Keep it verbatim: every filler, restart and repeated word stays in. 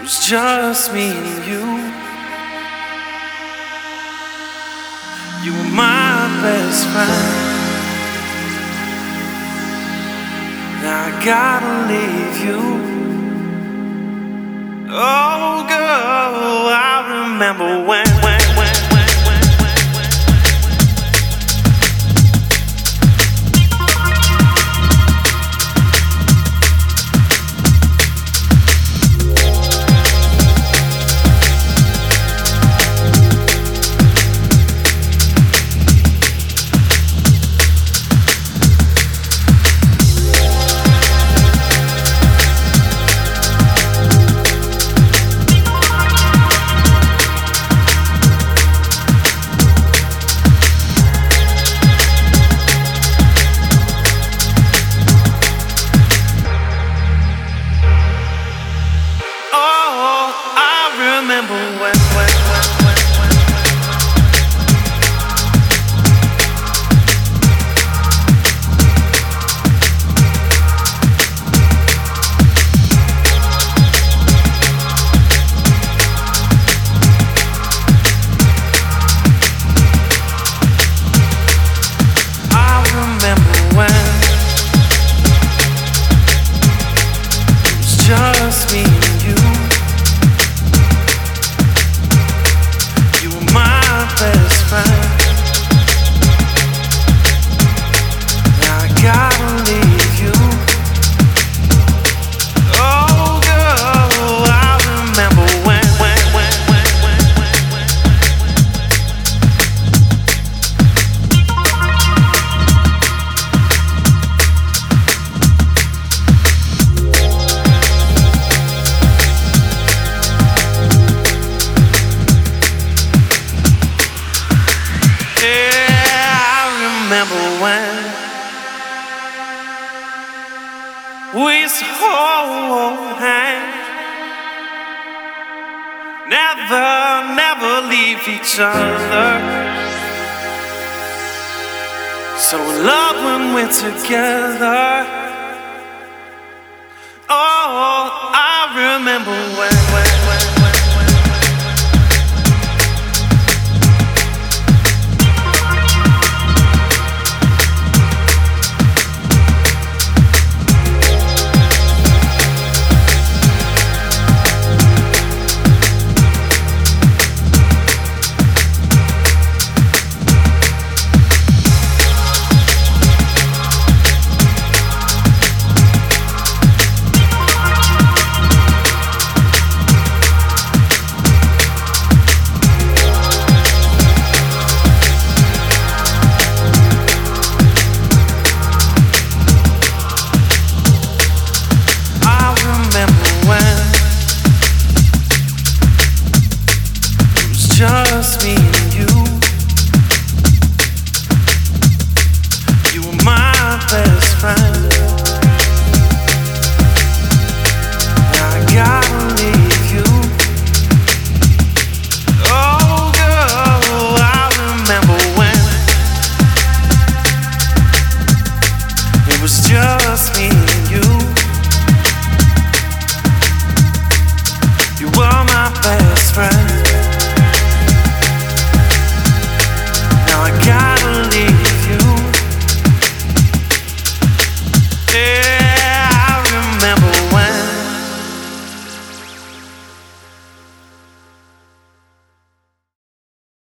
was just me and you. You were my best friend. Now I gotta leave you. Oh girl, I remember when, when, when, when, when, when, remember when, when, when, when, when. I remember when it was just me and you. Best friend. Now I gotta leave you. Oh girl, I remember when, when, when, when, when, when, remember when we used to hold hands, never, never leave each other. So in love when we're together. Oh, I remember when